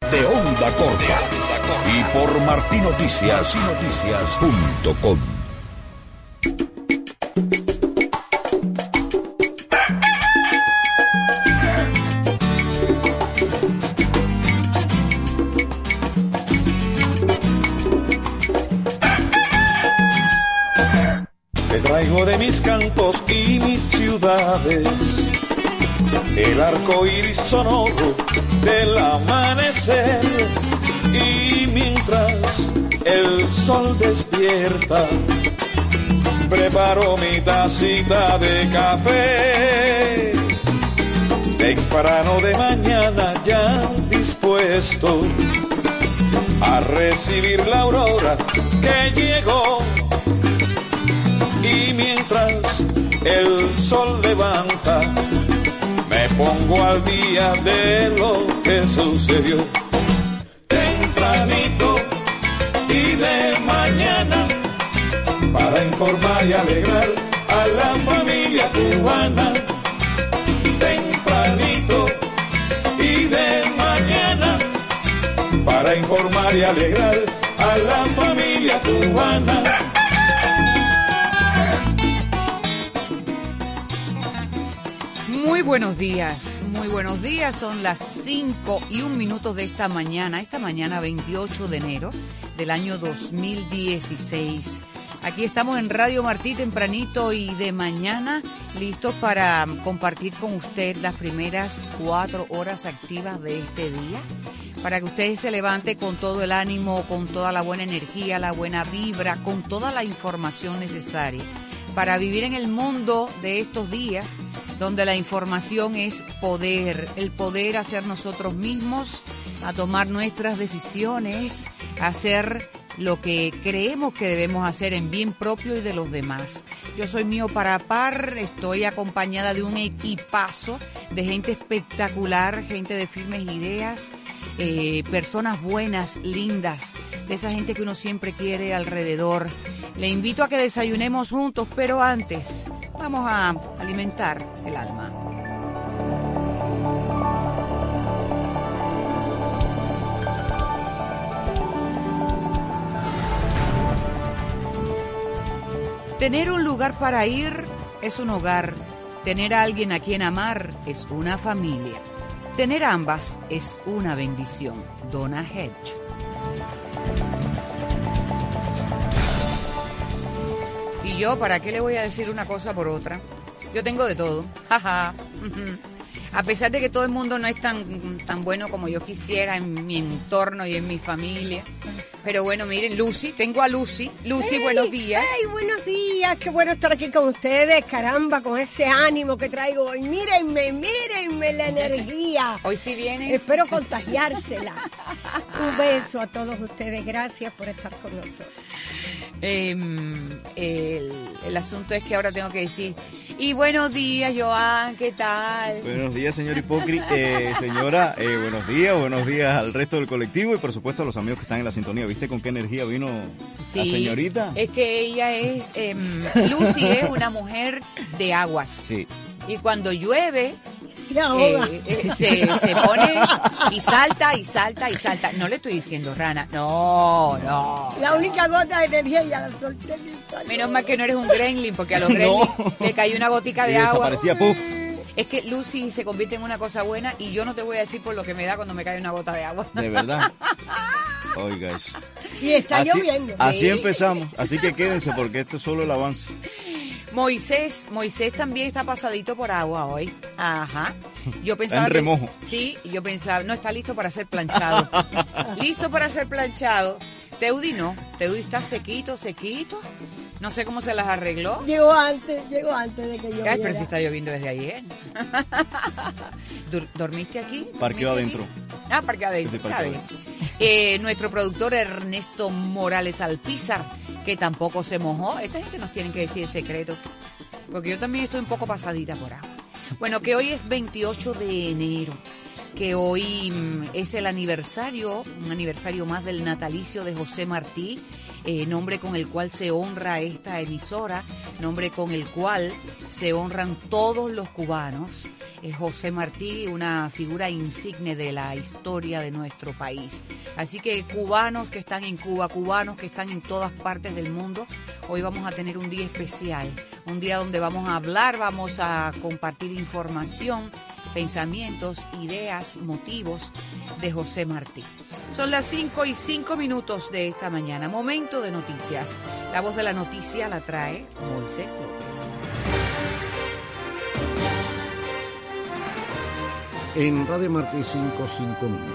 de Onda Corta y por martinoticias.com. Te traigo de mis cantos y mis ciudades el arco iris sonoro del amanecer, y mientras el sol despierta preparo mi tacita de café. Temprano de mañana ya dispuesto a recibir la aurora que llegó, y mientras el sol levanta me pongo al día de lo que sucedió. Tempranito y de mañana, para informar y alegrar a la familia cubana. Tempranito y de mañana, para informar y alegrar a la familia cubana. Muy buenos días, son las 5:01 de esta mañana 28 de enero del año 2016. Aquí estamos en Radio Martí tempranito y de mañana, listos para compartir con usted las primeras 4 horas activas de este día, para que usted se levante con todo el ánimo, con toda la buena energía, la buena vibra, con toda la información necesaria, para vivir en el mundo de estos días, donde la información es poder, el poder a ser nosotros mismos, a tomar nuestras decisiones, a hacer lo que creemos que debemos hacer en bien propio y de los demás. Yo soy Mío Parapar, estoy acompañada de un equipazo de gente espectacular, gente de firmes ideas, personas buenas, lindas, de esa gente que uno siempre quiere alrededor. Le invito a que desayunemos juntos, pero antes vamos a alimentar el alma. Tener un lugar para ir es un hogar. Tener a alguien a quien amar es una familia. Tener ambas es una bendición. Donna Hedge. Y yo, ¿para qué le voy a decir una cosa por otra? Yo tengo de todo. Jaja. A pesar de que todo el mundo no es tan bueno como yo quisiera en mi entorno y en mi familia. Pero bueno, miren, Lucy, tengo a Lucy. Lucy, buenos días. ¡Hey, buenos días! Qué bueno estar aquí con ustedes, caramba, con ese ánimo que traigo hoy. Mírenme la energía. Hoy sí viene. Espero contagiárselas. Un beso a todos ustedes, gracias por estar con nosotros. El asunto es que ahora tengo que decir, y buenos días, Joan, ¿qué tal? Buenos días, señor Hipócrita. Señora, buenos días al resto del colectivo y por supuesto a los amigos que están en la sintonía. ¿Viste con qué energía vino la señorita? Es que ella es, Lucy es una mujer de aguas. Sí. Y cuando llueve, se pone y salta y salta y salta. No le estoy diciendo rana, no. La única gota de energía ya la solté. Menos mal que no eres un gremlin, porque a los gremlins le cayó una gotica de agua. Desaparecía, puff. Es que Lucy se convierte en una cosa buena y yo no te voy a decir por lo que me da cuando me cae una gota de agua. ¿De verdad? Oiga eso. Y está lloviendo. Así empezamos, así que quédense porque esto es solo el avance. Moisés también está pasadito por agua hoy. Ajá. Yo pensaba en remojo. Sí, yo pensaba, no, está listo para ser planchado. Listo para ser planchado. Teudi no, Teudi está sequito. No sé cómo se las arregló. Llegó antes de que lloviera. Ay, pero si está lloviendo desde ayer. ¿Dormiste aquí? Parqueo adentro. Parqueo adentro. Sí, parqueo adentro. Nuestro productor Ernesto Morales Alpizar, que tampoco se mojó. Esta gente nos tiene que decir el secreto, porque yo también estoy un poco pasadita por agua. Bueno, que hoy es 28 de enero, que hoy es el aniversario, un aniversario más del natalicio de José Martí, nombre con el cual se honra esta emisora, nombre con el cual se honran todos los cubanos, José Martí, una figura insigne de la historia de nuestro país. Así que cubanos que están en Cuba, cubanos que están en todas partes del mundo, hoy vamos a tener un día especial, un día donde vamos a hablar, vamos a compartir información, pensamientos, ideas, motivos de José Martí. Son las 5:05 de esta mañana, momento de noticias. La voz de la noticia la trae Moisés López. En Radio Martí 5 minutos.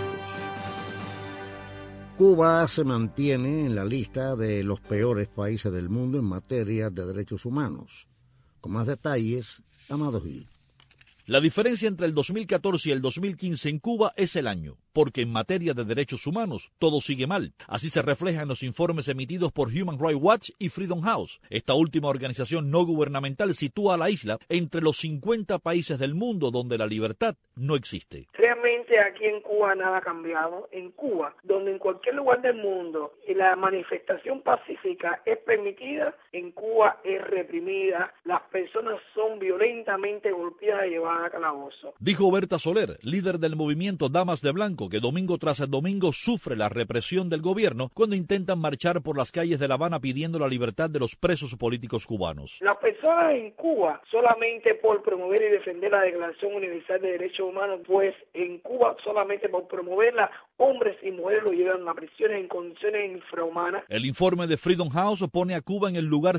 Cuba se mantiene en la lista de los peores países del mundo en materia de derechos humanos. Con más detalles, Amado Gil. La diferencia entre el 2014 y el 2015 en Cuba es el año, porque en materia de derechos humanos todo sigue mal. Así se refleja en los informes emitidos por Human Rights Watch y Freedom House. Esta última organización no gubernamental sitúa a la isla entre los 50 países del mundo donde la libertad no existe. Realmente aquí en Cuba nada ha cambiado. En Cuba, donde en cualquier lugar del mundo la manifestación pacífica es permitida, en Cuba es reprimida. Las personas son violentamente golpeadas y llevadas a calabozo. Dijo Berta Soler, líder del movimiento Damas de Blanco, que domingo tras domingo sufre la represión del gobierno cuando intentan marchar por las calles de La Habana pidiendo la libertad de los presos políticos cubanos. Las personas en Cuba, solamente por promover y defender la Declaración Universal de Derechos Humanos, pues en Cuba solamente por promoverla, hombres y mujeres lo llevan a prisiones en condiciones infrahumanas. El informe de Freedom House pone a Cuba en el lugar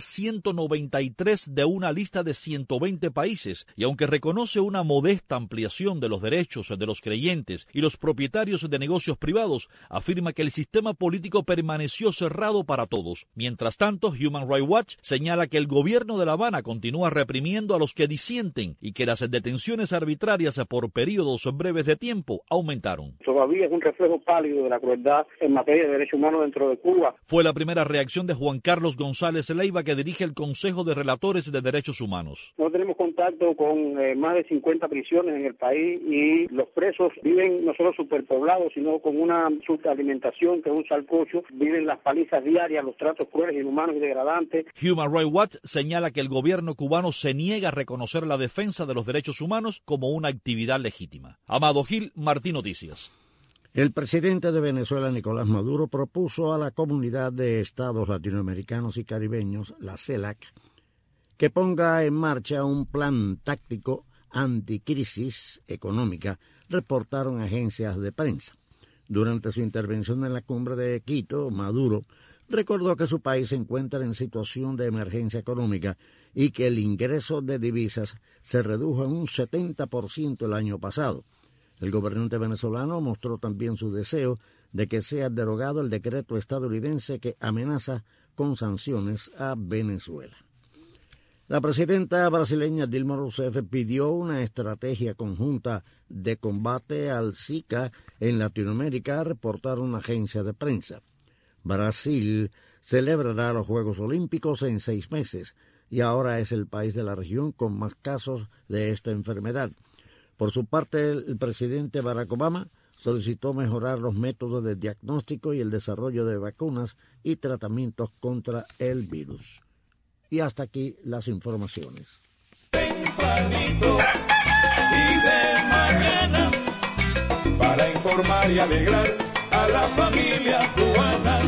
193 de una lista de 120 países, y aunque reconoce una modesta ampliación de los derechos de los creyentes y los propietarios de negocios privados, afirma que el sistema político permaneció cerrado para todos. Mientras tanto, Human Rights Watch señala que el gobierno de La Habana continúa reprimiendo a los que disienten y que las detenciones arbitrarias por periodos breves de tiempo aumentaron. Todavía es un reflejo pálido de la crueldad en materia de derechos humanos dentro de Cuba. Fue la primera reacción de Juan Carlos González Leiva, que dirige el Consejo de Relatores de Derechos Humanos. No tenemos contacto con más de 50 prisiones en el país y los presos viven no solo superpoblados, sino con una subalimentación que es un salcocho, viven las palizas diarias, los tratos crueles, inhumanos y degradantes. Human Rights Watch señala que el gobierno cubano se niega a reconocer la defensa de los derechos humanos como una actividad legítima. Amado Gil, Martí Noticias. El presidente de Venezuela, Nicolás Maduro, propuso a la Comunidad de Estados Latinoamericanos y Caribeños, la CELAC, que ponga en marcha un plan táctico anticrisis económica, reportaron agencias de prensa. Durante su intervención en la cumbre de Quito, Maduro recordó que su país se encuentra en situación de emergencia económica y que el ingreso de divisas se redujo en un 70% el año pasado. El gobernante venezolano mostró también su deseo de que sea derogado el decreto estadounidense que amenaza con sanciones a Venezuela. La presidenta brasileña Dilma Rousseff pidió una estrategia conjunta de combate al Zika en Latinoamérica, reportaron una agencia de prensa. Brasil celebrará los Juegos Olímpicos en 6 meses y ahora es el país de la región con más casos de esta enfermedad. Por su parte, el presidente Barack Obama solicitó mejorar los métodos de diagnóstico y el desarrollo de vacunas y tratamientos contra el virus. Y hasta aquí las informaciones. Tempranito y de mañana, para informar y alegrar a la familia cubana.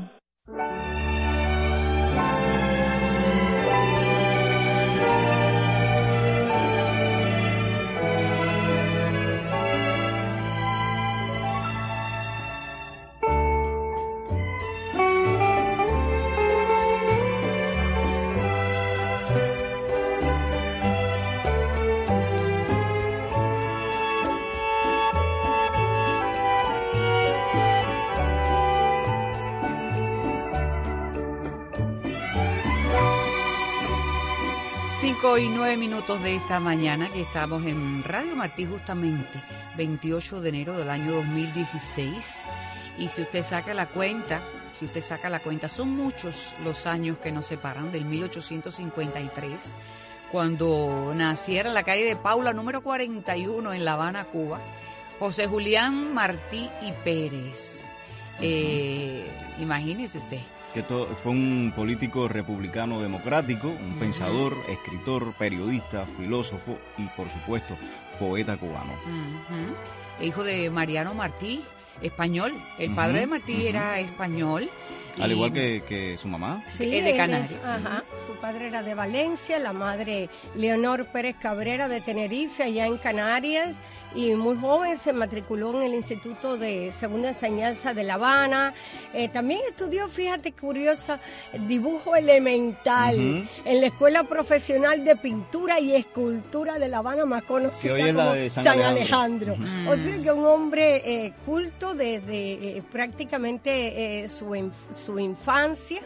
Y 9 minutos de esta mañana, que estamos en Radio Martí justamente, 28 de enero del año 2016. Y si usted saca la cuenta, son muchos los años que nos separan del 1853, cuando naciera en la calle de Paula, número 41, en La Habana, Cuba, José Julián Martí y Pérez. Imagínese usted. que fue un político republicano democrático, un pensador, escritor, periodista, filósofo y, por supuesto, poeta cubano. Hijo de Mariano Martí, español. El padre de Martí era español. Al igual que su mamá. Sí, de Canarias. Su padre era de Valencia, la madre Leonor Pérez Cabrera de Tenerife, allá en Canarias. Y muy joven se matriculó en el Instituto de Segunda Enseñanza de La Habana. También estudió, fíjate, curiosa, dibujo elemental en la Escuela Profesional de Pintura y Escultura de La Habana, más conocida como de San Alejandro. O sea que un hombre culto desde prácticamente su infancia.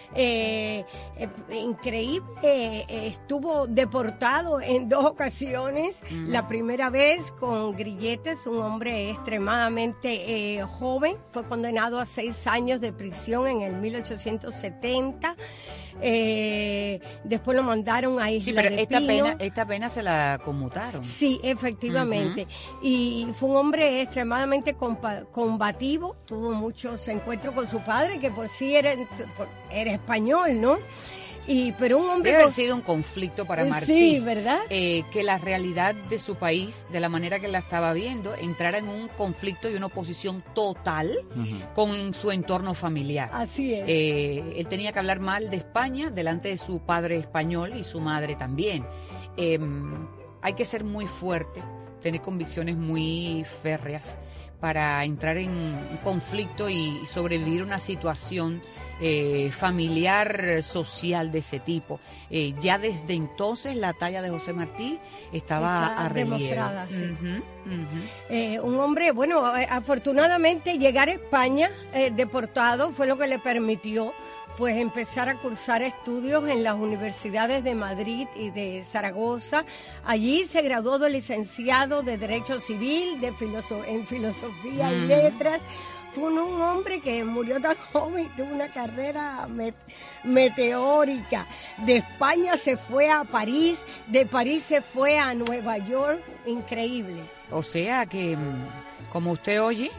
Increíble, estuvo deportado en 2 ocasiones. La primera vez con grilletes, un hombre extremadamente joven, fue condenado a 6 años de prisión en el 1870. Después lo mandaron a Isla de Pino. Esta pena se la conmutaron. Sí, efectivamente. Y fue un hombre extremadamente combativo, tuvo muchos encuentros con su padre, que por sí era español, ¿no? Pero un hombre... Debe haber sido un conflicto para Martí. Sí, ¿verdad? Que la realidad de su país, de la manera que la estaba viendo, entrara en un conflicto y una oposición total con su entorno familiar. Así es. Él tenía que hablar mal de España delante de su padre español y su madre también. Hay que ser muy fuerte, tener convicciones muy férreas para entrar en un conflicto y sobrevivir una situación familiar, social de ese tipo. Ya desde entonces la talla de José Martí estaba a relieve. Demostrada, sí. Un hombre, bueno, afortunadamente llegar a España deportado fue lo que le permitió pues empezar a cursar estudios en las universidades de Madrid y de Zaragoza. Allí se graduó de licenciado de Derecho Civil, en Filosofía y Letras. Fue un hombre que murió tan joven y tuvo una carrera meteórica. De España se fue a París, de París se fue a Nueva York. Increíble. O sea que, como usted oye,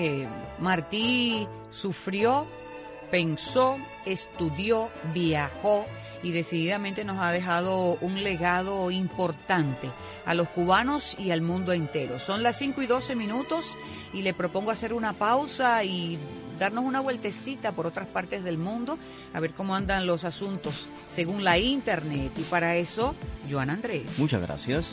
Martí sufrió, pensó, estudió, viajó y decididamente nos ha dejado un legado importante a los cubanos y al mundo entero. Son las 5:12 y le propongo hacer una pausa y darnos una vueltecita por otras partes del mundo a ver cómo andan los asuntos según la internet. Y para eso, Joan Andrés. Muchas gracias.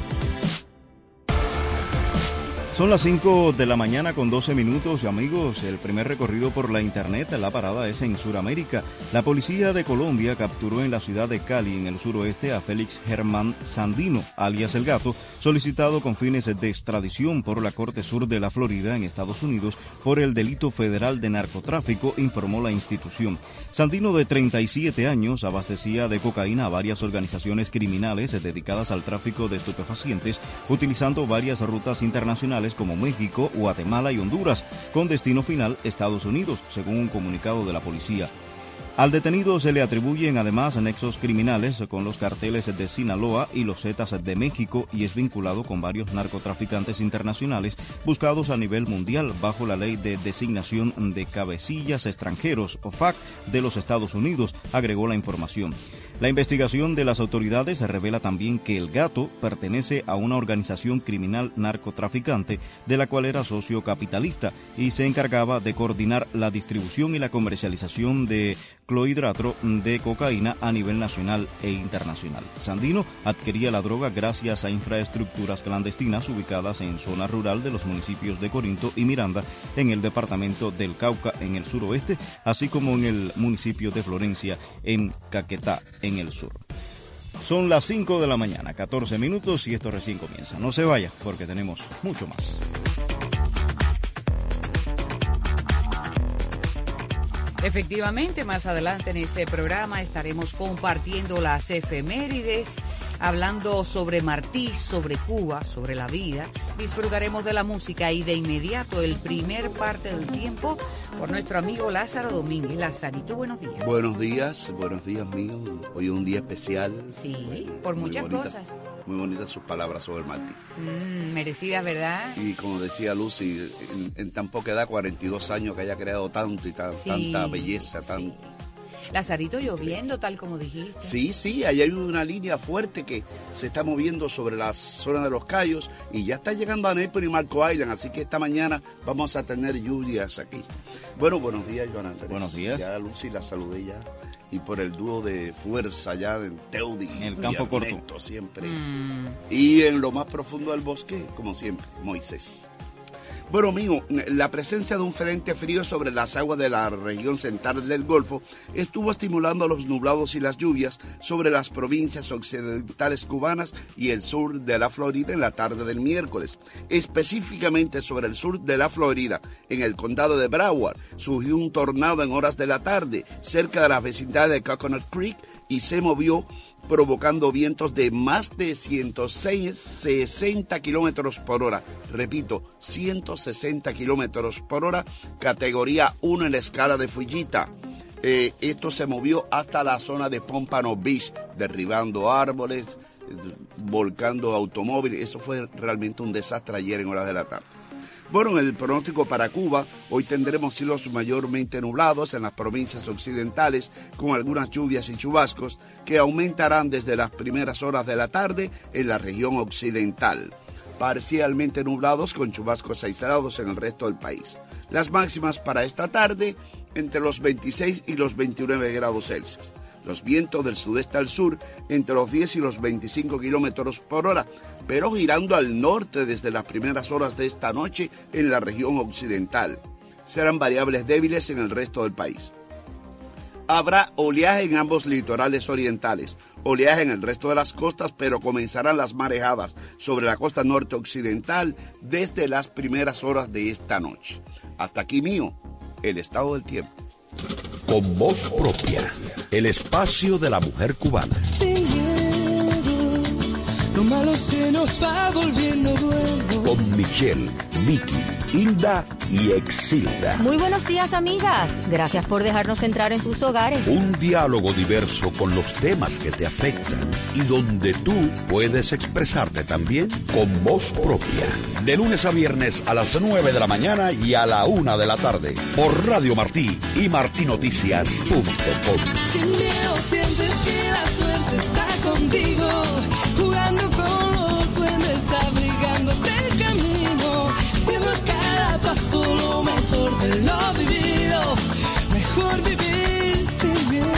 Son las 5 de la mañana con 12 minutos, amigos. El primer recorrido por la internet, la parada es en Sudamérica. La policía de Colombia capturó en la ciudad de Cali, en el suroeste, a Félix Germán Sandino, alias El Gato, solicitado con fines de extradición por la Corte Sur de la Florida, en Estados Unidos, por el delito federal de narcotráfico, informó la institución. Sandino, de 37 años, abastecía de cocaína a varias organizaciones criminales dedicadas al tráfico de estupefacientes, utilizando varias rutas internacionales como México, Guatemala y Honduras, con destino final Estados Unidos, según un comunicado de la policía. Al detenido se le atribuyen además nexos criminales con los carteles de Sinaloa y los Zetas de México y es vinculado con varios narcotraficantes internacionales buscados a nivel mundial bajo la Ley de Designación de Cabecillas Extranjeros, OFAC, de los Estados Unidos, agregó la información. La investigación de las autoridades revela también que El Gato pertenece a una organización criminal narcotraficante de la cual era socio capitalista y se encargaba de coordinar la distribución y la comercialización de clorhidrato de cocaína a nivel nacional e internacional. Sandino adquiría la droga gracias a infraestructuras clandestinas ubicadas en zona rural de los municipios de Corinto y Miranda, en el departamento del Cauca, en el suroeste, así como en el municipio de Florencia, en Caquetá, en el sur. Son las 5 de la mañana, 14 minutos y esto recién comienza. No se vaya porque tenemos mucho más. Efectivamente, más adelante en este programa estaremos compartiendo las efemérides, hablando sobre Martí, sobre Cuba, sobre la vida. Disfrutaremos de la música y de inmediato el primer parte del tiempo por nuestro amigo Lázaro Domínguez. Lazarito, buenos días. Buenos días míos. Hoy es un día especial. Sí, por muchas cosas. Muy bonitas sus palabras sobre Martí. Merecidas, ¿verdad? Y como decía Lucy, en tan poca edad, 42 años, que haya creado tanto y tanta belleza, sí. Lazarito, lloviendo, tal como dijiste. Sí, ahí hay una línea fuerte que se está moviendo sobre la zona de los Cayos y ya está llegando a Naples y Marco Island, así que esta mañana vamos a tener lluvias aquí. Bueno, buenos días, Joana. Buenos días. Ya Lucy la saludé ya. Y por el dúo de fuerza ya en Teudi. En el campo corto. Siempre. Y en lo más profundo del bosque, como siempre, Moisés. Bueno, amigo, la presencia de un frente frío sobre las aguas de la región central del Golfo estuvo estimulando los nublados y las lluvias sobre las provincias occidentales cubanas y el sur de la Florida en la tarde del miércoles. Específicamente sobre el sur de la Florida, en el condado de Broward, surgió un tornado en horas de la tarde cerca de la vecindad de Coconut Creek y se movió provocando vientos de más de 160 kilómetros por hora. Repito, 160 kilómetros por hora, categoría 1 en la escala de Fujita. Esto se movió hasta la zona de Pompano Beach, derribando árboles, volcando automóviles. Eso fue realmente un desastre ayer en horas de la tarde. Bueno, en el pronóstico para Cuba, hoy tendremos cielos mayormente nublados en las provincias occidentales, con algunas lluvias y chubascos que aumentarán desde las primeras horas de la tarde en la región occidental. Parcialmente nublados con chubascos aislados en el resto del país. Las máximas para esta tarde entre los 26 y los 29 grados Celsius. Los vientos del sudeste al sur entre los 10 y los 25 kilómetros por hora, pero girando al norte desde las primeras horas de esta noche en la región occidental. Serán variables débiles en el resto del país. Habrá oleaje en ambos litorales orientales, oleaje en el resto de las costas, pero comenzarán las marejadas sobre la costa norte occidental desde las primeras horas de esta noche. Hasta aquí mío, el estado del tiempo. Con voz propia, el espacio de la mujer cubana. Sin miedo, lo malo se nos va volviendo bueno. Con Michelle, Vicky, Hilda y Exilda. Muy buenos días, amigas. Gracias por dejarnos entrar en sus hogares. Un diálogo diverso con los temas que te afectan y donde tú puedes expresarte también con voz propia. De lunes a viernes a las 9 de la mañana y a la 1 de la tarde por Radio Martí y martinoticias.com. Sin miedo sientes que la suerte está contigo, jugando con los duendes, abrigándote el camino, haciendo cada paso lo mejor de lo vivido, mejor vivir sin miedo.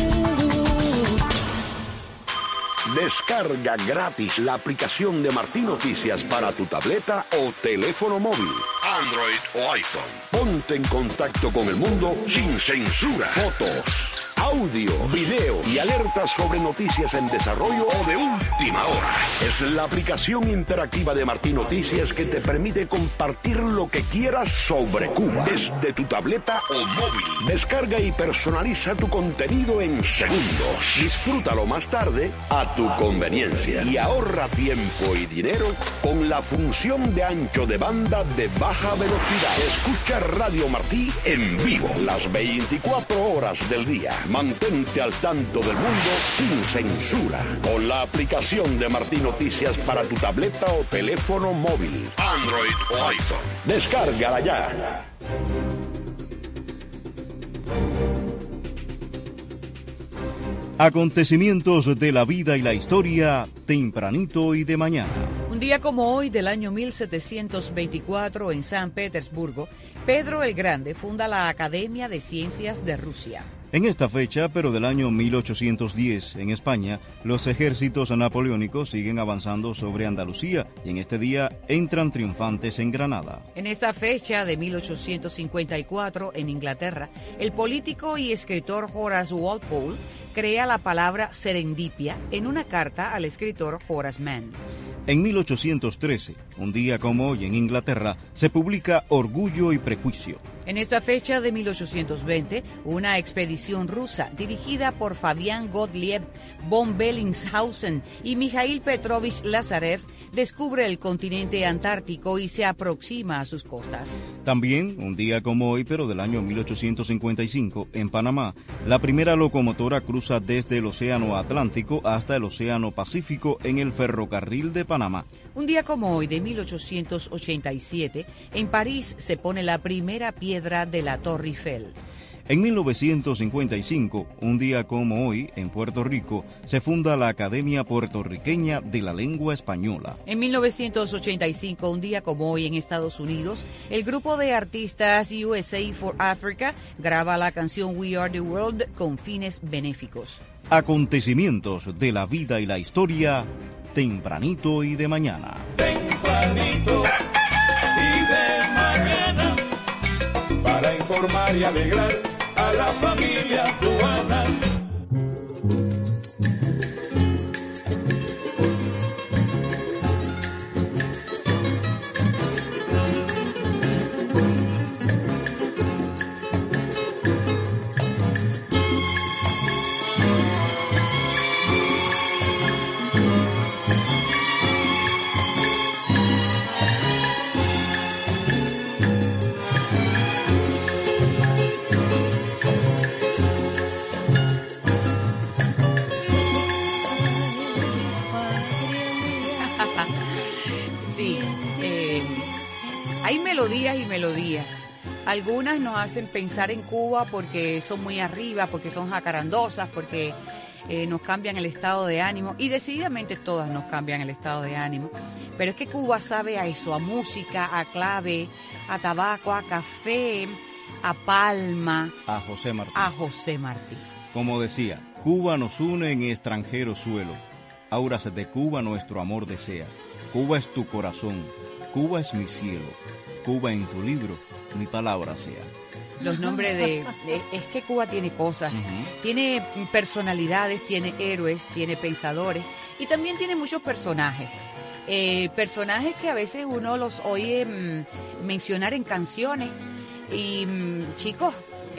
Descarga gratis la aplicación de Martín Noticias para tu tableta o teléfono móvil, Android o iPhone. Ponte en contacto con el mundo sin censura. Fotos, audio, video y alertas sobre noticias en desarrollo o de última hora. Es la aplicación interactiva de Martín Noticias que te permite compartir lo que quieras sobre Cuba desde tu tableta o móvil. Descarga y personaliza tu contenido en segundos. Disfrútalo más tarde a tu conveniencia y ahorra tiempo y dinero con la función de ancho de banda de baja velocidad. Escucha Radio Martí en vivo las 24 horas del día. Mantente al tanto del mundo sin censura con la aplicación de Martín Noticias para tu tableta o teléfono móvil, Android o iPhone. Descárgala ya. Acontecimientos de la vida y la historia, tempranito y de mañana. Un día como hoy del año 1724 en San Petersburgo, Pedro el Grande funda la Academia de Ciencias de Rusia. En esta fecha, pero del año 1810, en España, los ejércitos napoleónicos siguen avanzando sobre Andalucía y en este día entran triunfantes en Granada. En esta fecha de 1854, en Inglaterra, el político y escritor Horace Walpole crea la palabra serendipia en una carta al escritor Horace Mann. En 1813, un día como hoy en Inglaterra, se publica Orgullo y Prejuicio. En esta fecha de 1820, una expedición rusa dirigida por Fabián Gottlieb von Bellingshausen y Mikhail Petrovich Lazarev descubre el continente antártico y se aproxima a sus costas. También, un día como hoy, pero del año 1855, en Panamá, la primera locomotora cruza desde el Océano Atlántico hasta el Océano Pacífico en el ferrocarril de Panamá. Un día como hoy, de 1887, en París se pone la primera piedra de la Torre Eiffel. En 1955, un día como hoy, en Puerto Rico, se funda la Academia Puertorriqueña de la Lengua Española. En 1985, un día como hoy, en Estados Unidos, el grupo de artistas USA for Africa graba la canción We Are the World con fines benéficos. Acontecimientos de la vida y la historia, tempranito y de mañana. Tempranito y de mañana, para informar y alegrar a la familia cubana. Hay melodías y melodías. Algunas nos hacen pensar en Cuba porque son muy arriba, porque son jacarandosas, porque nos cambian el estado de ánimo. Y decididamente todas nos cambian el estado de ánimo. Pero es que Cuba sabe a eso, a música, a clave, a tabaco, a café, a palma. A José Martí. A José Martí. Como decía, Cuba nos une en extranjero suelo. Auras de Cuba nuestro amor desea. Cuba es tu corazón. Cuba es mi cielo, Cuba en tu libro, mi palabra sea. Los nombres es que Cuba tiene cosas, tiene personalidades, tiene héroes, tiene pensadores y también tiene muchos personajes. Personajes que a veces uno los oye mencionar en canciones y chicos,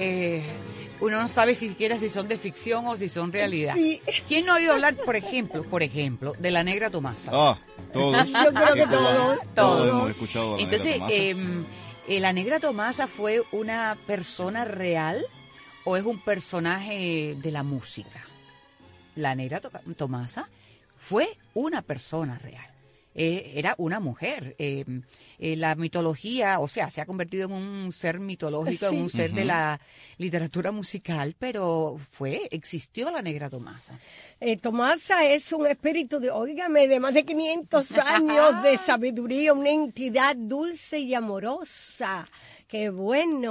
uno no sabe siquiera si son de ficción o si son realidad. Sí. ¿Quién no ha oído hablar, por ejemplo, de la Negra Tomasa? Todos. Yo creo que todos hemos escuchado a la Entonces, Negra Tomasa. ¿la Negra Tomasa fue una persona real o es un personaje de la música? La Negra Tomasa fue una persona real. Era una mujer. La mitología, o sea, se ha convertido en un ser mitológico, en un ser de la literatura musical, pero existió la Negra Tomasa. Tomasa es un espíritu de más de 500 años de sabiduría, una entidad dulce y amorosa. Qué bueno.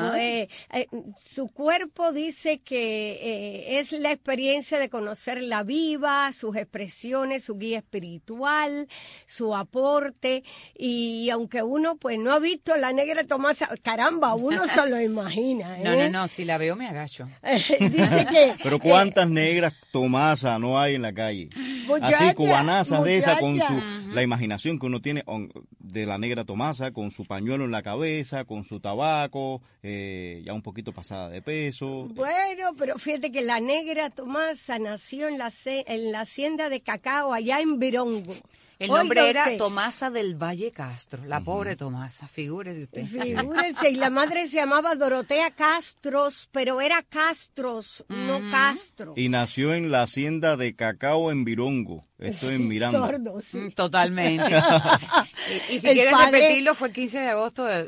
Su cuerpo dice que es la experiencia de conocerla viva, sus expresiones, su guía espiritual, su aporte. Y aunque uno pues no ha visto la Negra Tomasa, caramba, uno se lo imagina. No, si la veo me agacho. Dice que... Pero ¿cuántas negras Tomasa no hay en la calle? Así, cubanazas de esa con la imaginación que uno tiene de la Negra Tomasa, con su pañuelo en la cabeza, con su tabaco, ya un poquito pasada de peso. Bueno, pero fíjate que la Negra Tomasa nació en la hacienda de cacao allá en Virongo. El nombre era Tomasa del Valle Castro, la pobre Tomasa, figúrese usted. Figúrese, y la madre se llamaba Dorotea Castros, pero era Castros, no Castro. Y nació en la hacienda de cacao en Virongo, esto en Miranda. Sordo, sí. Totalmente. y si quieres repetirlo, fue el 15 de agosto de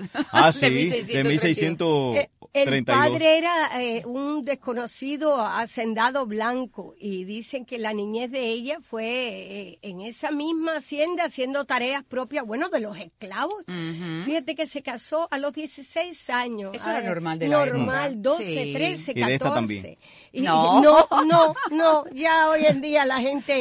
1632. El padre era un desconocido hacendado blanco y dicen que la niñez de ella fue en esa misma hacienda haciendo tareas propias, de los esclavos. Fíjate que se casó a los 16 años. Eso era normal de la época. Normal, 12, 13, 14. ¿Y de esta también? No, ya hoy en día la gente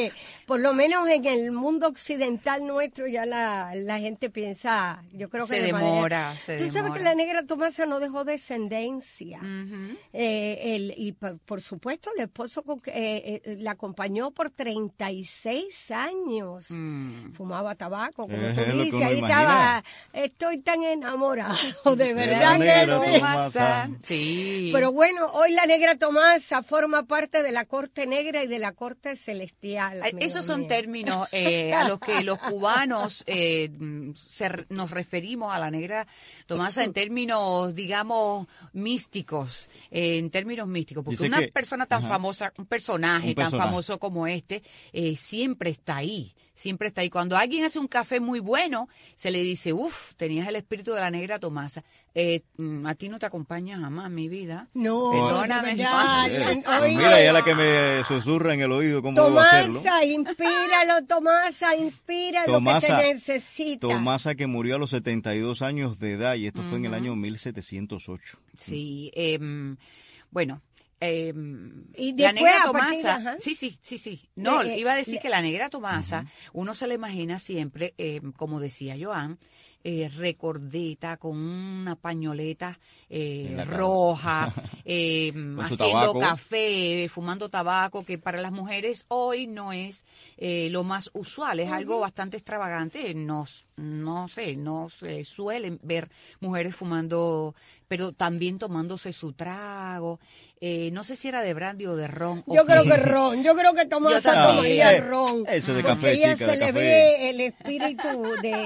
por lo menos en el mundo occidental nuestro ya la gente piensa, yo creo que se demora. Tú sabes que la negra Tomasa no dejó descendencia. Y por supuesto el esposo la acompañó por 36 años. Fumaba tabaco, como tú dices, ahí estaba, estoy tan enamorado, de verdad que Tomasa. Sí. Pero bueno, hoy la negra Tomasa forma parte de la corte negra y de la corte celestial. Esos son términos a los que los cubanos nos referimos a la negra Tomasa en términos, digamos, místicos, porque dice una persona tan famosa, un personaje tan famoso como este, siempre está ahí. Siempre está ahí. Cuando alguien hace un café muy bueno, se le dice, tenías el espíritu de la negra Tomasa. A ti no te acompaña jamás, mi vida. No, perdóname. Mira, ella es la que me susurra en el oído cómo debo hacerlo. Tomasa, inspíralo, Tomasa, inspira lo que te necesita. Tomasa, que murió a los 72 años de edad, y esto fue en el año 1708. Sí, bueno. Y la negra Tomasa, sí. No, iba a decir que la negra Tomasa, uno se la imagina siempre, como decía Joan, recordeta, con una pañoleta roja, haciendo café, fumando tabaco, que para las mujeres hoy no es lo más usual, es algo bastante extravagante. No se suelen ver mujeres fumando, pero también tomándose su trago. No sé si era de brandy o de ron. Yo creo que ron, yo creo que Tomasa tomaría ron. Eso de café, ella chica, se le ve el espíritu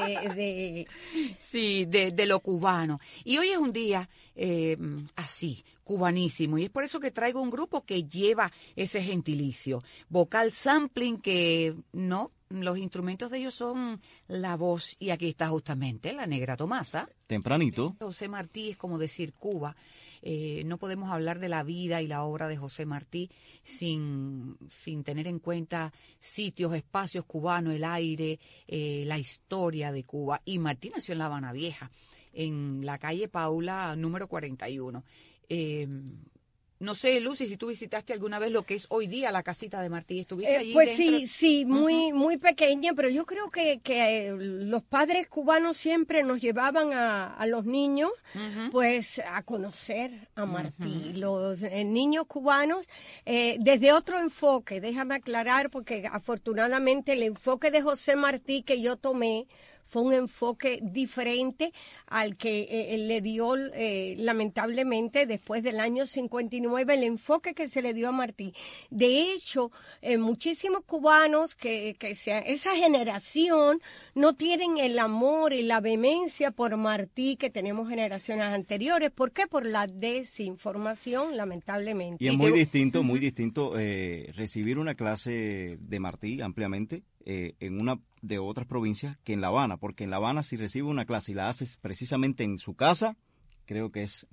de lo cubano. Y hoy es un día así, cubanísimo, y es por eso que traigo un grupo que lleva ese gentilicio. Vocal Sampling, que los instrumentos de ellos son la voz, y aquí está justamente la negra Tomasa. Tempranito. José Martí es como decir Cuba. No podemos hablar de la vida y la obra de José Martí sin tener en cuenta sitios, espacios cubanos, el aire, la historia de Cuba. Y Martí nació en La Habana Vieja, en la calle Paula, número 41. No sé, Lucy, si tú visitaste alguna vez lo que es hoy día la casita de Martí. ¿Estuviste allí pues dentro? Sí, muy pequeña, pero yo creo que los padres cubanos siempre nos llevaban a los niños, pues, a conocer a Martí. Los niños cubanos, desde otro enfoque, déjame aclarar, porque afortunadamente el enfoque de José Martí que yo tomé fue un enfoque diferente al que le dio, lamentablemente, después del año 59, el enfoque que se le dio a Martí. De hecho, muchísimos cubanos esa generación no tienen el amor y la vehemencia por Martí que tenemos generaciones anteriores. ¿Por qué? Por la desinformación, lamentablemente. Y es muy distinto recibir una clase de Martí ampliamente en una de otras provincias que en La Habana, porque en La Habana, si recibe una clase y la haces precisamente en su casa, creo que es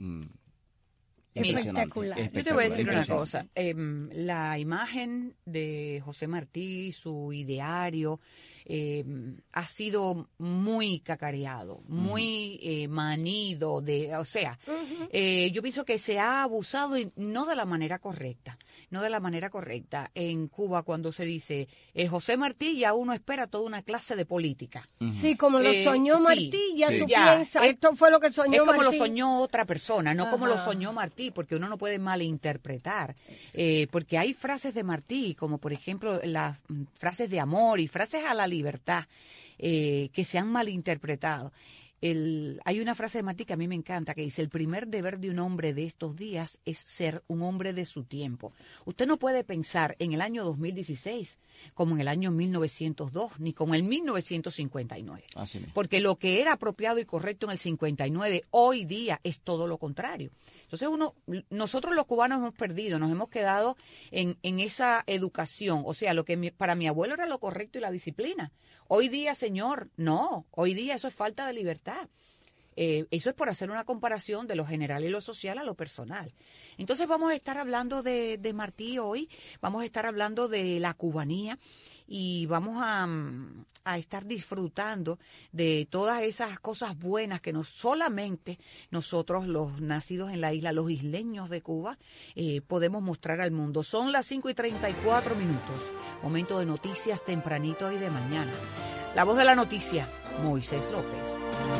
espectacular. Yo te voy a decir una cosa, la imagen de José Martí, su ideario, ha sido muy cacareado, muy manido, yo pienso que se ha abusado y no de la manera correcta. En Cuba, cuando se dice José Martí, ya uno espera toda una clase de política. Sí, como lo soñó Martí, tú piensas, esto fue lo que soñó Martí. Es como lo soñó otra persona, no como lo soñó Martí, porque uno no puede malinterpretar. Porque hay frases de Martí, como por ejemplo las frases de amor y frases a la libertad, que se han malinterpretado. Hay una frase de Martí que a mí me encanta, que dice: el primer deber de un hombre de estos días es ser un hombre de su tiempo. Usted no puede pensar en el año 2016 como en el año 1902, ni como en el 1959. Porque lo que era apropiado y correcto en el 59, hoy día es todo lo contrario. Entonces nosotros los cubanos hemos perdido, nos hemos quedado en esa educación. O sea, lo que para mi abuelo era lo correcto y la disciplina. Hoy día, señor, no. Hoy día eso es falta de libertad. Eso es por hacer una comparación de lo general y lo social a lo personal. Entonces vamos a estar hablando de Martí hoy, vamos a estar hablando de la cubanía y vamos a estar disfrutando de todas esas cosas buenas que no solamente nosotros, los nacidos en la isla, los isleños de Cuba, podemos mostrar al mundo. Son las 5:34, momento de noticias tempranito y de mañana. La voz de la noticia, Moisés López.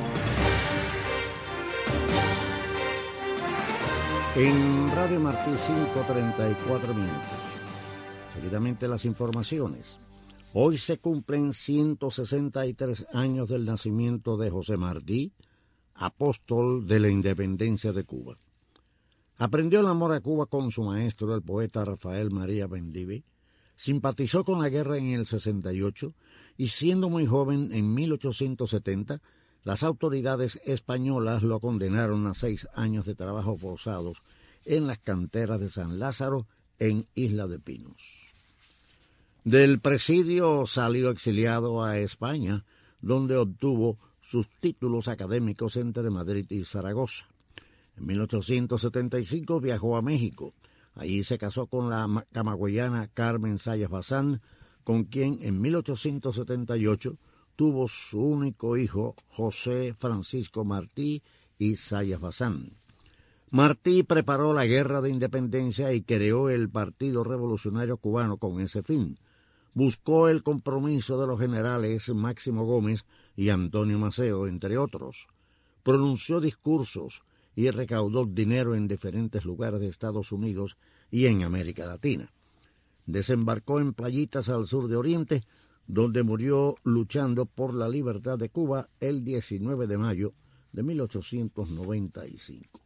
En Radio Martí, 5:34. Seguidamente las informaciones. Hoy se cumplen 163 años del nacimiento de José Martí, apóstol de la independencia de Cuba. Aprendió el amor a Cuba con su maestro, el poeta Rafael María Bendive, simpatizó con la guerra en el 68 y siendo muy joven, en 1870, las autoridades españolas lo condenaron a 6 años de trabajos forzados en las canteras de San Lázaro, en Isla de Pinos. Del presidio salió exiliado a España, donde obtuvo sus títulos académicos entre Madrid y Zaragoza. En 1875 viajó a México. Allí se casó con la camagüeyana Carmen Zayas Bazán, con quien en 1878 tuvo su único hijo, José Francisco Martí y Zayas Bazán. Martí preparó la guerra de independencia y creó el Partido Revolucionario Cubano con ese fin. Buscó el compromiso de los generales Máximo Gómez y Antonio Maceo, entre otros. Pronunció discursos y recaudó dinero en diferentes lugares de Estados Unidos y en América Latina. Desembarcó en Playitas al sur de Oriente, donde murió luchando por la libertad de Cuba el 19 de mayo de 1895.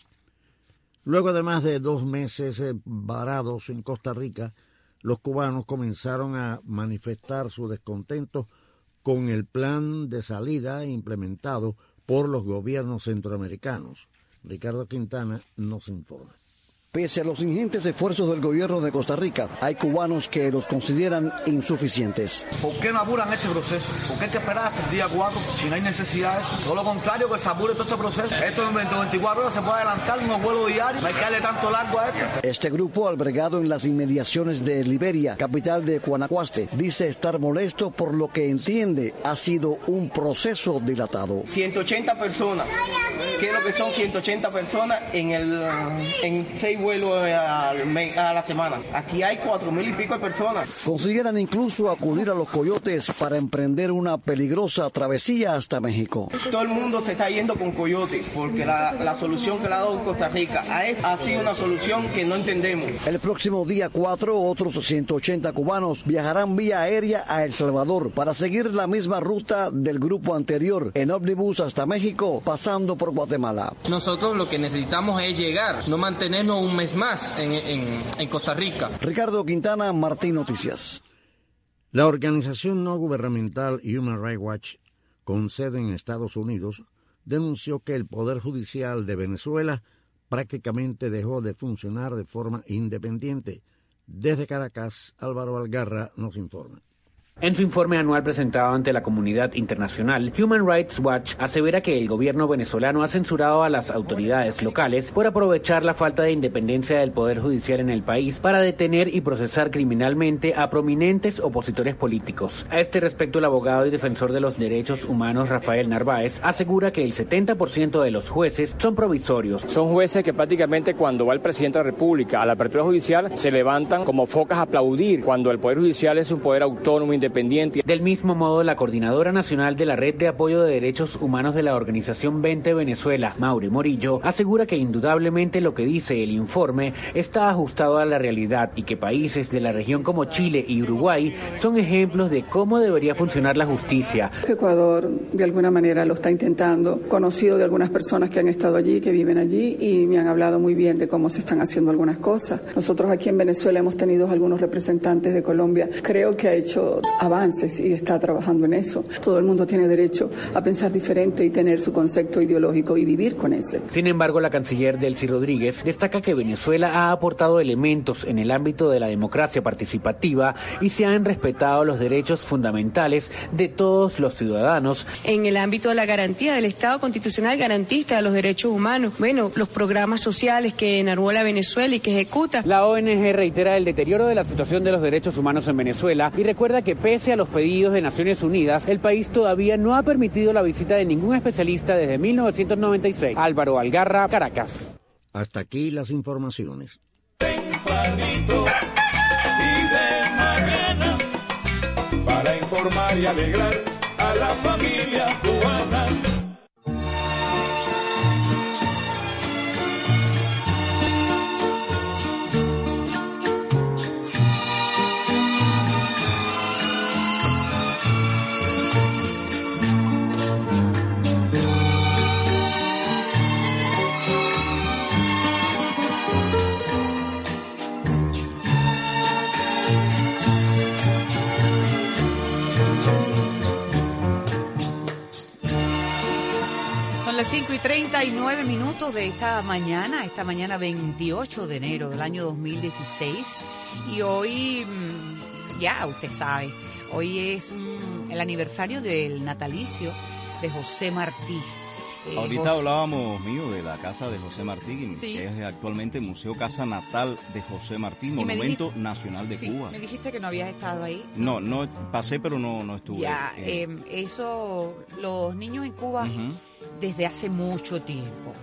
Luego de más de 2 meses varados en Costa Rica, los cubanos comenzaron a manifestar su descontento con el plan de salida implementado por los gobiernos centroamericanos. Ricardo Quintana nos informa. Pese a los ingentes esfuerzos del gobierno de Costa Rica, hay cubanos que los consideran insuficientes. ¿Por qué no apuran este proceso? ¿Por qué hay que esperar hasta el día 4 si no hay necesidad de eso? Todo lo contrario, que se apure todo este proceso. Esto en 24 horas se puede adelantar, unos vuelos diarios, no hay que darle tanto largo a esto. Este grupo, albergado en las inmediaciones de Liberia, capital de Guanacaste, dice estar molesto por lo que entiende ha sido un proceso dilatado. 180 personas. ¿Qué es lo que son 180 personas en 6 vuelos a la semana? Aquí hay 4,000 y pico de personas. Consideran incluso acudir a los coyotes para emprender una peligrosa travesía hasta México. Todo el mundo se está yendo con coyotes porque la solución que le ha dado Costa Rica ha sido una solución que no entendemos. El próximo día 4, otros 180 cubanos viajarán vía aérea a El Salvador para seguir la misma ruta del grupo anterior en ómnibus hasta México, pasando por Guatemala. Nosotros lo que necesitamos es llegar, no mantenernos un mes más en Costa Rica. Ricardo Quintana, Martí Noticias. La organización no gubernamental Human Rights Watch, con sede en Estados Unidos, denunció que el Poder Judicial de Venezuela prácticamente dejó de funcionar de forma independiente. Desde Caracas, Álvaro Algarra nos informa. En su informe anual presentado ante la comunidad internacional, Human Rights Watch asevera que el gobierno venezolano ha censurado a las autoridades locales por aprovechar la falta de independencia del Poder Judicial en el país para detener y procesar criminalmente a prominentes opositores políticos. A este respecto, el abogado y defensor de los derechos humanos Rafael Narváez asegura que el 70% de los jueces son provisorios. Son jueces que prácticamente cuando va el presidente de la República a la apertura judicial se levantan como focas a aplaudir cuando el Poder Judicial es un poder autónomo independiente. Del mismo modo, la coordinadora nacional de la Red de Apoyo de Derechos Humanos de la organización 20 Venezuela, Maure Morillo, asegura que indudablemente lo que dice el informe está ajustado a la realidad y que países de la región como Chile y Uruguay son ejemplos de cómo debería funcionar la justicia. Ecuador de alguna manera lo está intentando, conocido de algunas personas que han estado allí, que viven allí y me han hablado muy bien de cómo se están haciendo algunas cosas. Nosotros aquí en Venezuela hemos tenido algunos representantes de Colombia, creo que ha hecho avances y está trabajando en eso. Todo el mundo tiene derecho a pensar diferente y tener su concepto ideológico y vivir con ese. Sin embargo, la canciller Delcy Rodríguez destaca que Venezuela ha aportado elementos en el ámbito de la democracia participativa y se han respetado los derechos fundamentales de todos los ciudadanos. En el ámbito de la garantía del Estado constitucional garantista de los derechos humanos, bueno, los programas sociales que enarbola Venezuela y que ejecuta. La ONG reitera el deterioro de la situación de los derechos humanos en Venezuela y recuerda que pese a los pedidos de Naciones Unidas, el país todavía no ha permitido la visita de ningún especialista desde 1996. Álvaro Algarra, Caracas. Hasta aquí las informaciones. Tempranito y de mañana para informar y alegrar a la familia cubana. Son las 5:39 de esta mañana 28 de enero del año 2016. Y hoy, ya usted sabe, hoy es el aniversario del natalicio de José Martí. Ahorita hablábamos, de la casa de José Martí, sí, que es actualmente Museo Casa Natal de José Martí, Monumento Nacional de Cuba. Me dijiste que no habías estado ahí. No pasé, pero no estuve. Ya, eso, los niños en Cuba, desde hace mucho tiempo,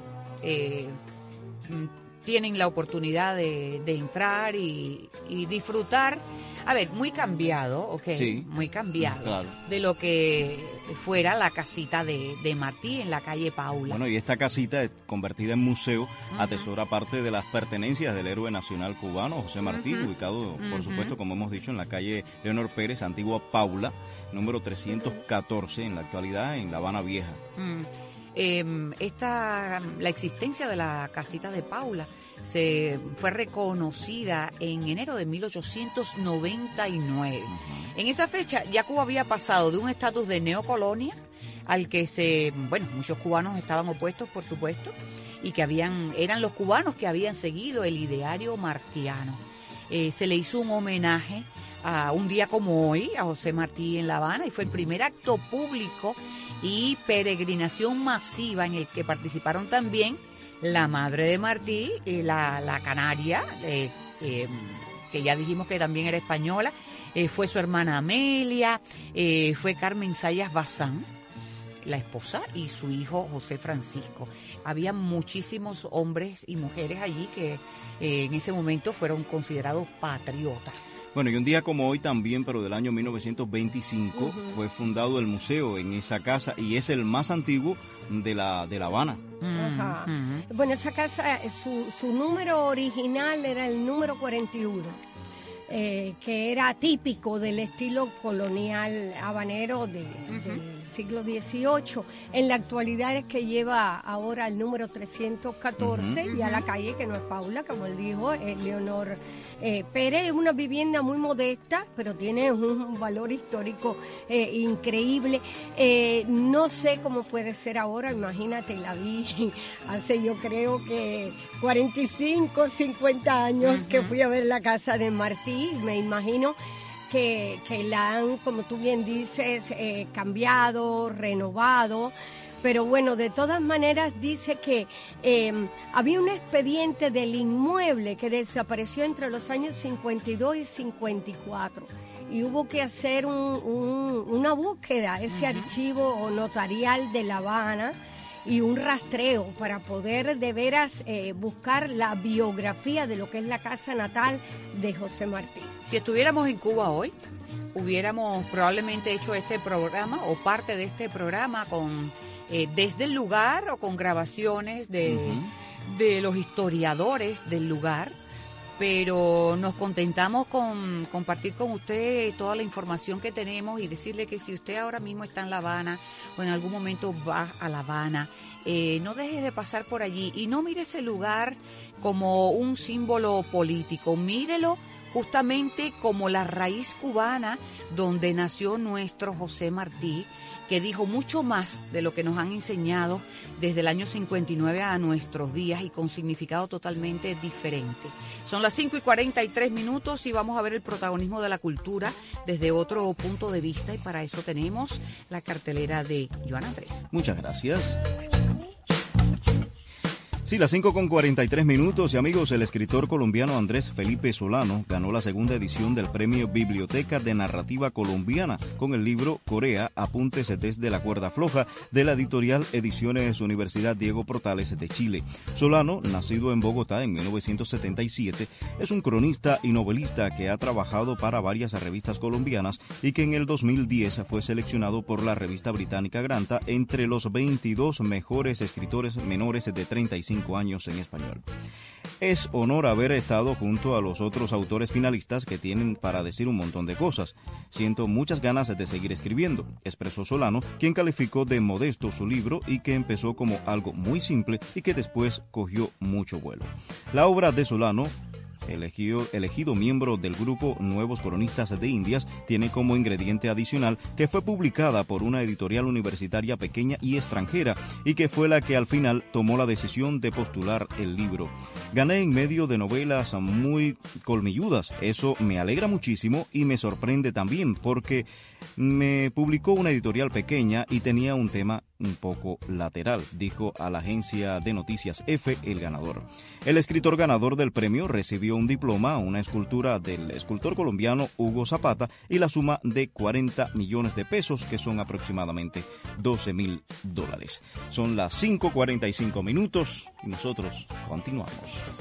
tienen la oportunidad de entrar y disfrutar. A ver, muy cambiado, ¿ok? Sí, muy cambiado, claro, de lo que fuera la casita de Martí en la calle Paula. Bueno, y esta casita, convertida en museo, atesora parte de las pertenencias del héroe nacional cubano, José Martí, ubicado, por supuesto, como hemos dicho, en la calle Leonor Pérez, antigua Paula, número 314, en la actualidad, en La Habana Vieja. La existencia de la casita de Paula fue reconocida en enero de 1899. En esa fecha ya Cuba había pasado de un estatus de neocolonia al que muchos cubanos estaban opuestos, por supuesto, y que eran los cubanos que habían seguido el ideario martiano. Se le hizo un homenaje a un día como hoy a José Martí en La Habana y fue el primer acto público y peregrinación masiva en el que participaron también la madre de Martí, la canaria, que ya dijimos que también era española, fue su hermana Amelia, fue Carmen Sayas Bazán, la esposa, y su hijo José Francisco. Había muchísimos hombres y mujeres allí que en ese momento fueron considerados patriotas. Bueno, y un día como hoy también, pero del año 1925, fue fundado el museo en esa casa y es el más antiguo de La Habana. Ajá. Bueno, esa casa, su número original era el número 41, que era típico del estilo colonial habanero del siglo XVIII. En la actualidad es que lleva ahora el número 314 y a la calle, que no es Paula, como él dijo, es Leonor Pérez. Es una vivienda muy modesta, pero tiene un valor histórico increíble. No sé cómo puede ser ahora, imagínate, la vi hace, yo creo que 45, 50 años que fui a ver la casa de Martí. Me imagino que la han, como tú bien dices, cambiado, renovado. Pero bueno, de todas maneras dice que había un expediente del inmueble que desapareció entre los años 52 y 54 y hubo que hacer una búsqueda, ese archivo notarial de La Habana, y un rastreo para poder de veras buscar la biografía de lo que es la casa natal de José Martí. Si estuviéramos en Cuba hoy, hubiéramos probablemente hecho este programa o parte de este programa con desde el lugar o con grabaciones de los historiadores del lugar, pero nos contentamos con compartir con usted toda la información que tenemos y decirle que si usted ahora mismo está en La Habana o en algún momento va a La Habana, no deje de pasar por allí y no mire ese lugar como un símbolo político, mírelo justamente como la raíz cubana donde nació nuestro José Martí, que dijo mucho más de lo que nos han enseñado desde el año 59 a nuestros días y con significado totalmente diferente. Son las 5:43 y vamos a ver el protagonismo de la cultura desde otro punto de vista, y para eso tenemos la cartelera de Joan Andrés. Muchas gracias. Sí, las 5:43 y amigos, el escritor colombiano Andrés Felipe Solano ganó la segunda edición del premio Biblioteca de Narrativa Colombiana con el libro Corea, Apuntes desde la cuerda floja, de la editorial Ediciones Universidad Diego Portales de Chile. Solano, nacido en Bogotá en 1977, es un cronista y novelista que ha trabajado para varias revistas colombianas y que en el 2010 fue seleccionado por la revista británica Granta entre los 22 mejores escritores menores de 35 años en español. Es honor haber estado junto a los otros autores finalistas que tienen para decir un montón de cosas. Siento muchas ganas de seguir escribiendo, expresó Solano, quien calificó de modesto su libro y que empezó como algo muy simple y que después cogió mucho vuelo. La obra de Solano, elegido miembro del grupo Nuevos Cronistas de Indias, tiene como ingrediente adicional que fue publicada por una editorial universitaria pequeña y extranjera y que fue la que al final tomó la decisión de postular el libro. Gané en medio de novelas muy colmilludas, eso me alegra muchísimo y me sorprende también porque me publicó una editorial pequeña y tenía un tema un poco lateral, dijo a la agencia de noticias EFE el ganador. El escritor ganador del premio recibió un diploma, una escultura del escultor colombiano Hugo Zapata y la suma de 40 millones de pesos, que son aproximadamente $12,000. Son las 5:45 y nosotros continuamos.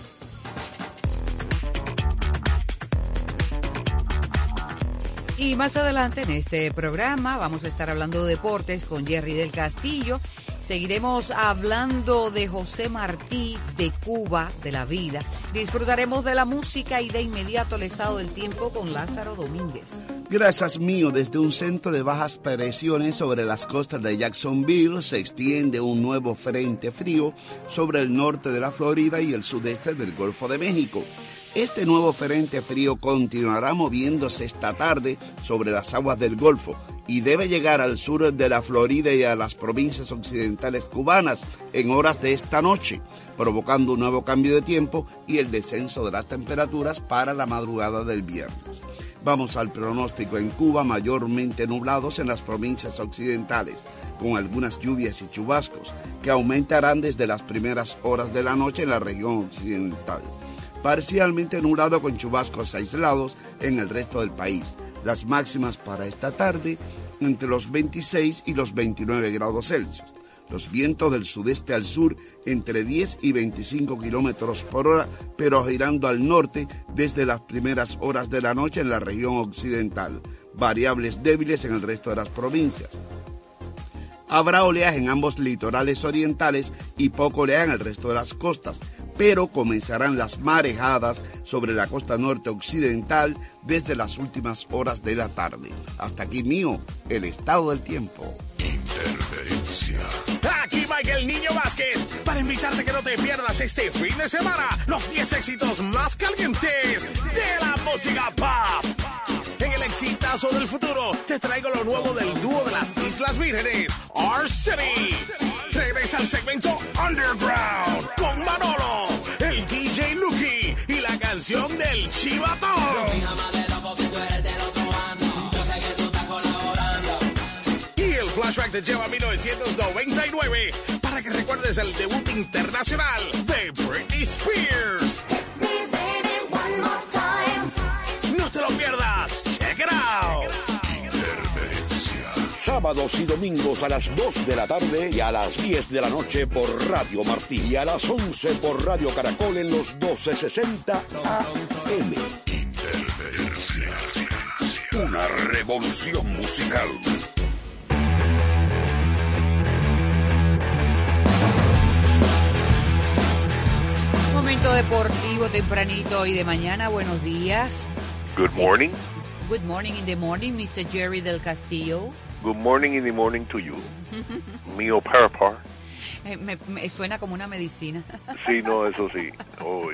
Y más adelante en este programa vamos a estar hablando de deportes con Jerry del Castillo. Seguiremos hablando de José Martí, de Cuba, de la vida. Disfrutaremos de la música y de inmediato el estado del tiempo con Lázaro Domínguez. Gracias mío, desde un centro de bajas presiones sobre las costas de Jacksonville se extiende un nuevo frente frío sobre el norte de la Florida y el sudeste del Golfo de México. Este nuevo frente frío continuará moviéndose esta tarde sobre las aguas del Golfo y debe llegar al sur de la Florida y a las provincias occidentales cubanas en horas de esta noche, provocando un nuevo cambio de tiempo y el descenso de las temperaturas para la madrugada del viernes. Vamos al pronóstico. En Cuba, mayormente nublados en las provincias occidentales, con algunas lluvias y chubascos que aumentarán desde las primeras horas de la noche en la región occidental. Parcialmente nublado con chubascos aislados en el resto del país. Las máximas para esta tarde entre los 26 y los 29 grados Celsius. Los vientos del sudeste al sur entre 10 y 25 kilómetros por hora, pero girando al norte desde las primeras horas de la noche en la región occidental. Variables débiles en el resto de las provincias. Habrá oleaje en ambos litorales orientales y poco oleaje en el resto de las costas, pero comenzarán las marejadas sobre la costa norte occidental desde las últimas horas de la tarde. Hasta aquí mío, el estado del tiempo. Interferencia. Aquí Michael Niño Vázquez para invitarte que no te pierdas este fin de semana los 10 éxitos más calientes de la música pop. En el exitazo del futuro te traigo lo nuevo del dúo de las Islas Vírgenes, R-City. Regresa al segmento Underground con Manolo, el DJ Lucky y la canción del Chivatón. Y el flashback te lleva a 1999 para que recuerdes el debut internacional de Britney Spears. No te lo pierdas. Check it out. Sábados y domingos a las 2 de la tarde y a las 10 de la noche por Radio Martí y a las 11 por Radio Caracol en los 1260 AM. Interferencia. Una revolución musical. Momento deportivo tempranito y de mañana. Buenos días. Good morning. Good morning in the morning, Mr. Jerry del Castillo. Good morning in the morning to you. Mio Parapar. Me suena como una medicina. Sí, no, eso sí. Oh,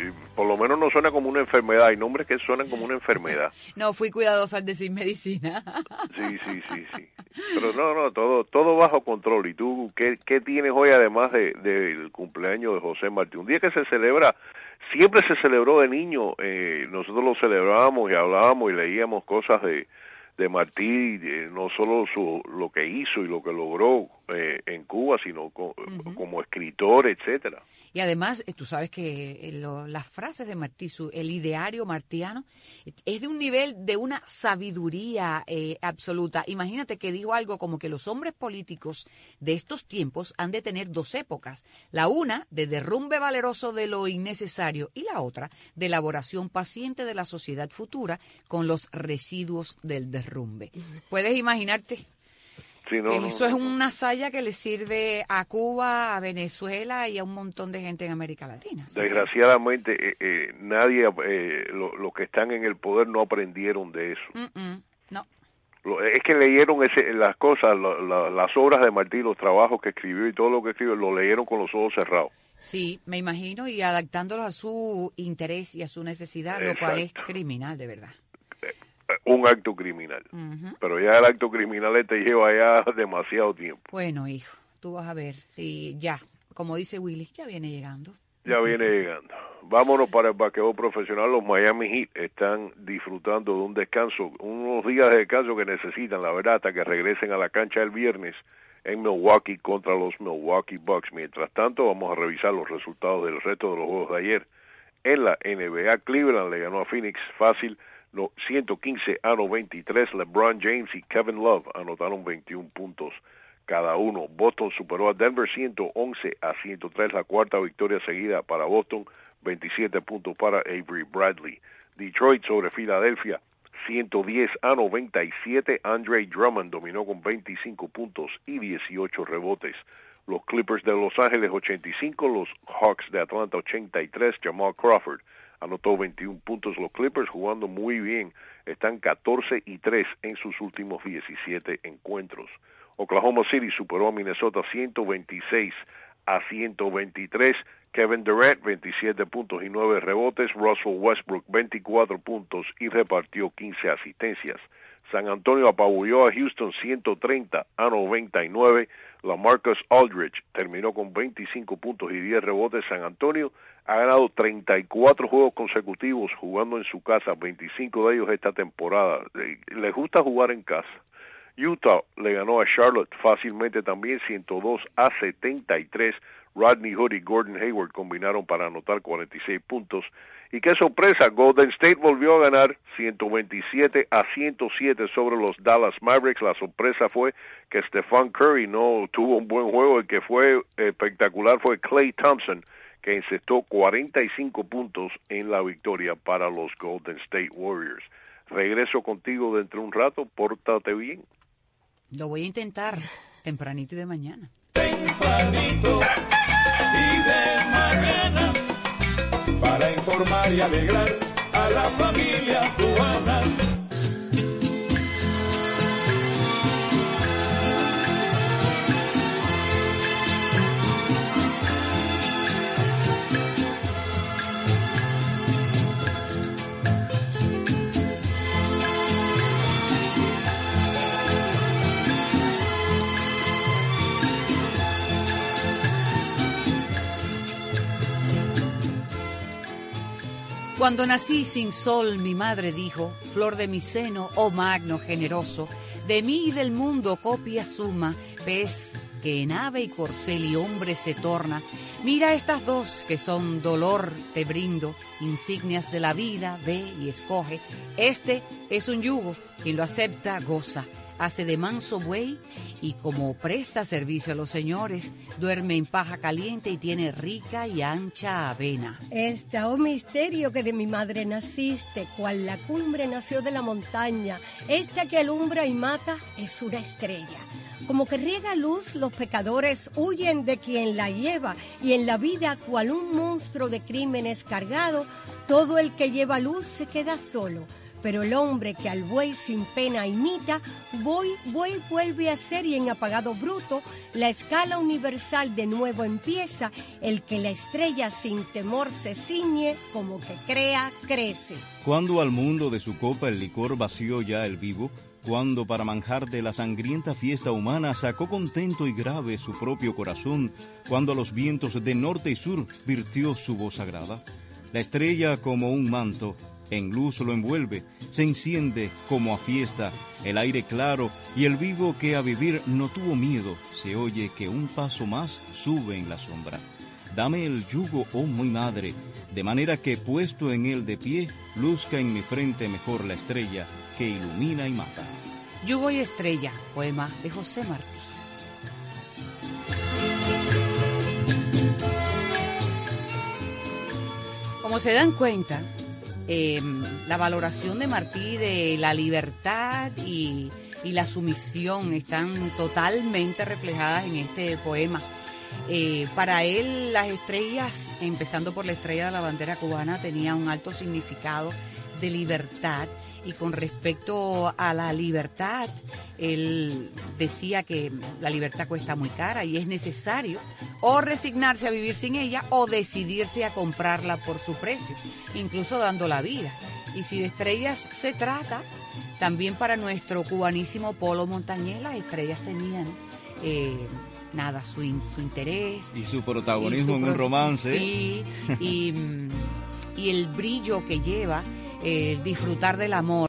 por lo menos no suena como una enfermedad. Hay nombres que suenan como una enfermedad. No, fui cuidadosa al decir medicina. Sí. Pero no, todo bajo control. ¿Y tú qué tienes hoy además del cumpleaños de José Martí? Un día que se celebra, siempre se celebró de niño. Nosotros lo celebrábamos y hablábamos y leíamos cosas de Martí, no solo lo que hizo y lo que logró en Cuba, sino como escritor, etcétera. Y además, tú sabes que las frases de Martí, el ideario martiano, es de un nivel de una sabiduría absoluta. Imagínate que dijo algo como que los hombres políticos de estos tiempos han de tener dos épocas. La una, de derrumbe valeroso de lo innecesario, y la otra, de elaboración paciente de la sociedad futura con los residuos del derrumbe. ¿Puedes imaginarte? Sí, Eso es una saya que le sirve a Cuba, a Venezuela y a un montón de gente en América Latina. Desgraciadamente, nadie, los que están en el poder no aprendieron de eso. No. Es que leyeron las cosas, las obras de Martí, los trabajos que escribió y todo lo que escribió, lo leyeron con los ojos cerrados. Sí, me imagino, y adaptándolos a su interés y a su necesidad, lo cual es criminal, de verdad. Un acto criminal. Pero ya el acto criminal te lleva ya demasiado tiempo. Bueno, hijo, tú vas a ver si ya, como dice Willy, ya viene llegando. Ya viene llegando. Vámonos para el basquetbol profesional. Los Miami Heat están disfrutando de un descanso, unos días de descanso que necesitan, la verdad, hasta que regresen a la cancha el viernes en Milwaukee contra los Milwaukee Bucks. Mientras tanto, vamos a revisar los resultados del resto de los juegos de ayer. En la NBA, Cleveland le ganó a Phoenix fácil, 115-93. LeBron James y Kevin Love anotaron 21 puntos cada uno. Boston superó a Denver 111-103, la cuarta victoria seguida para Boston, 27 puntos para Avery Bradley. Detroit sobre Filadelfia 110-97. Andre Drummond dominó con 25 puntos y 18 rebotes. Los Clippers de Los Ángeles 85, los Hawks de Atlanta 83. Jamal Crawford anotó 21 puntos. Los Clippers jugando muy bien, están 14-3 en sus últimos 17 encuentros. Oklahoma City superó a Minnesota 126-123. Kevin Durant 27 puntos y 9 rebotes. Russell Westbrook 24 puntos y repartió 15 asistencias. San Antonio apabulló a Houston 130-99. LaMarcus Aldridge terminó con 25 puntos y 10 rebotes. San Antonio ha ganado 34 juegos consecutivos jugando en su casa, 25 de ellos esta temporada. Les gusta jugar en casa. Utah le ganó a Charlotte fácilmente también, 102-73. Rodney Hood y Gordon Hayward combinaron para anotar 46 puntos. Y qué sorpresa, Golden State volvió a ganar 127-107 sobre los Dallas Mavericks. La sorpresa fue que Stephen Curry no tuvo un buen juego. El que fue espectacular fue Klay Thompson, que encestó 45 puntos en la victoria para los Golden State Warriors. Regreso contigo dentro de un rato, pórtate bien. Lo voy a intentar tempranito y de mañana. Tempranito y de mañana, para informar y alegrar a la familia cubana. Cuando nací sin sol, mi madre dijo, flor de mi seno, oh magno generoso, de mí y del mundo copia suma, pez que en ave y corcel y hombre se torna. Mira estas dos que son dolor, te brindo, insignias de la vida, ve y escoge. Este es un yugo, quien lo acepta goza. Hace de manso buey y como presta servicio a los señores, duerme en paja caliente y tiene rica y ancha avena. Esta, oh misterio que de mi madre naciste, cual la cumbre nació de la montaña, esta que alumbra y mata es una estrella. Como que riega luz, los pecadores huyen de quien la lleva, y en la vida, cual un monstruo de crímenes cargado, todo el que lleva luz se queda solo. pero el hombre que al buey sin pena imita, buey vuelve a ser, y en apagado bruto la escala universal de nuevo empieza. El que la estrella sin temor se ciñe, como que crea, crece. Cuando al mundo de su copa el licor vació ya el vivo, cuando para manjar de la sangrienta fiesta humana sacó contento y grave su propio corazón, cuando a los vientos de norte y sur virtió su voz sagrada, la estrella como un manto en luz lo envuelve, se enciende como a fiesta el aire claro, y el vivo que a vivir no tuvo miedo, se oye que un paso más sube en la sombra. Dame el yugo, oh muy madre, de manera que puesto en él de pie, luzca en mi frente mejor la estrella que ilumina y mata. Yugo y estrella, poema de José Martí. Como se dan cuenta, la valoración de Martí de la libertad y la sumisión están totalmente reflejadas en este poema. Para él, las estrellas, empezando por la estrella de la bandera cubana, tenía un alto significado de libertad, y con respecto a la libertad, él decía que la libertad cuesta muy cara y es necesario o resignarse a vivir sin ella o decidirse a comprarla por su precio, incluso dando la vida. Y si de estrellas se trata, también para nuestro cubanísimo Polo Montañés, las estrellas tenían su interés. Y su protagonismo en un romance. Sí, y el brillo que lleva disfrutar del amor.